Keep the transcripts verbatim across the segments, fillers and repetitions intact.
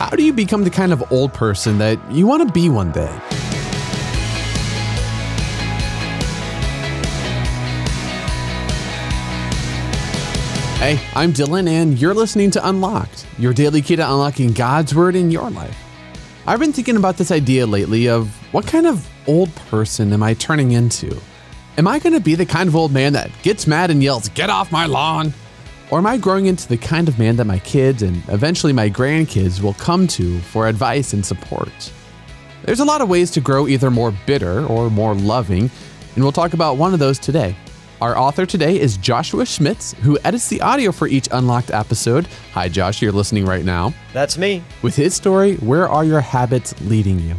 How do you become the kind of old person that you want to be one day? Hey, I'm Dylan, and you're listening to Unlocked, your daily key to unlocking God's Word in your life. I've been thinking about this idea lately of what kind of old person am I turning into? Am I going to be the kind of old man that gets mad and yells, "Get off my lawn"? Or am I growing into the kind of man that my kids and eventually my grandkids will come to for advice and support? There's a lot of ways to grow either more bitter or more loving, and we'll talk about one of those today. Our author today is Joshua Schmitz, who edits the audio for each Unlocked episode. Hi, Josh, you're listening right now. That's me. With his story, Where Are Your Habits Leading You?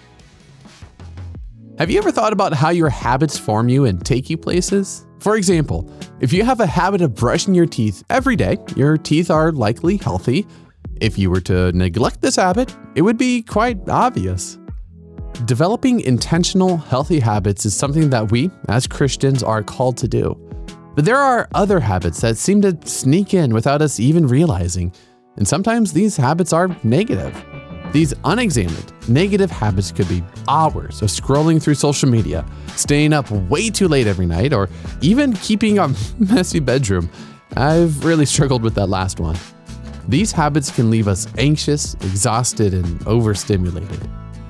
Have you ever thought about how your habits form you and take you places? For example, if you have a habit of brushing your teeth every day, your teeth are likely healthy. If you were to neglect this habit, it would be quite obvious. Developing intentional, healthy habits is something that we, as Christians, are called to do. But there are other habits that seem to sneak in without us even realizing, and sometimes these habits are negative. These unexamined, negative habits could be hours of scrolling through social media, staying up way too late every night, or even keeping a messy bedroom. I've really struggled with that last one. These habits can leave us anxious, exhausted, and overstimulated.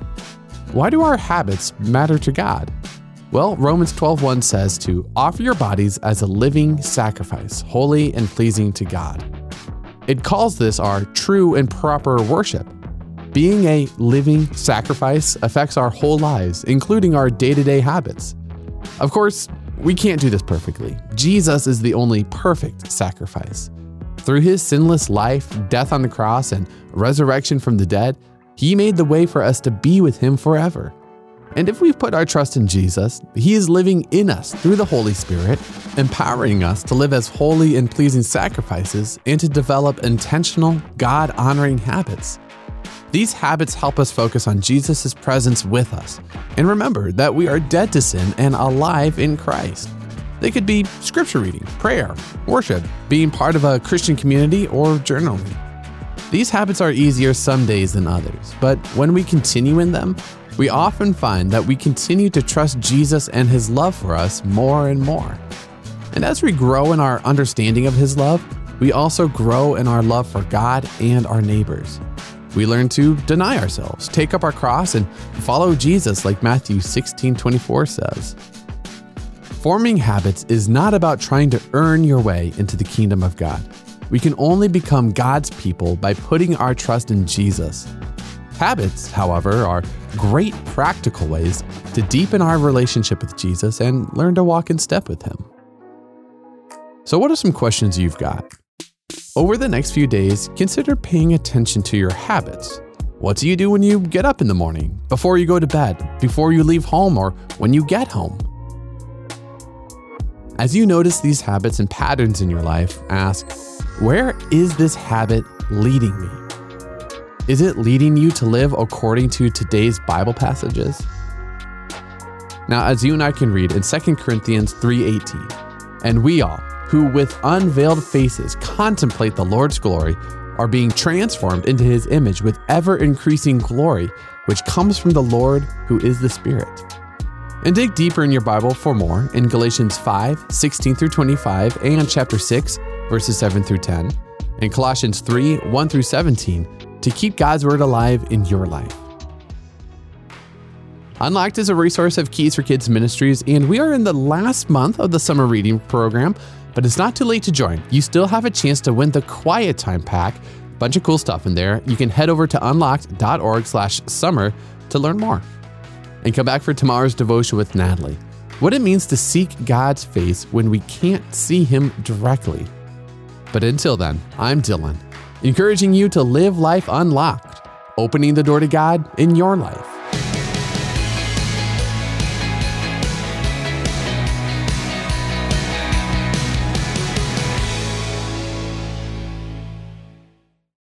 Why do our habits matter to God? Well, Romans twelve one says to offer your bodies as a living sacrifice, holy and pleasing to God. It calls this our true and proper worship. Being a living sacrifice affects our whole lives, including our day-to-day habits. Of course, we can't do this perfectly. Jesus is the only perfect sacrifice. Through his sinless life, death on the cross, and resurrection from the dead, he made the way for us to be with him forever. And if we've put our trust in Jesus, he is living in us through the Holy Spirit, empowering us to live as holy and pleasing sacrifices and to develop intentional, God-honoring habits. These habits help us focus on Jesus' presence with us and remember that we are dead to sin and alive in Christ. They could be scripture reading, prayer, worship, being part of a Christian community, or journaling. These habits are easier some days than others, but when we continue in them, we often find that we continue to trust Jesus and his love for us more and more. And as we grow in our understanding of his love, we also grow in our love for God and our neighbors. We learn to deny ourselves, take up our cross, and follow Jesus like Matthew sixteen twenty-four says. Forming habits is not about trying to earn your way into the kingdom of God. We can only become God's people by putting our trust in Jesus. Habits, however, are great practical ways to deepen our relationship with Jesus and learn to walk in step with him. So what are some questions you've got? Over the next few days, consider paying attention to your habits. What do you do when you get up in the morning, before you go to bed, before you leave home, or when you get home? As you notice these habits and patterns in your life, ask, where is this habit leading me? Is it leading you to live according to today's Bible passages? Now, as you and I can read in Second Corinthians three eighteen, and we all, who with unveiled faces contemplate the Lord's glory, are being transformed into his image with ever-increasing glory, which comes from the Lord who is the Spirit. And dig deeper in your Bible for more in Galatians five sixteen through twenty-five and chapter six, verses seven through ten, and Colossians three one through seventeen to keep God's Word alive in your life. Unlocked is a resource of Keys for Kids Ministries, and we are in the last month of the summer reading program, but it's not too late to join. You still have a chance to win the Quiet Time Pack. Bunch of cool stuff in there. You can head over to unlocked.org slash summer to learn more. And come back for tomorrow's devotion with Natalie. What it means to seek God's face when we can't see him directly. But until then, I'm Dylan, encouraging you to live life unlocked, opening the door to God in your life.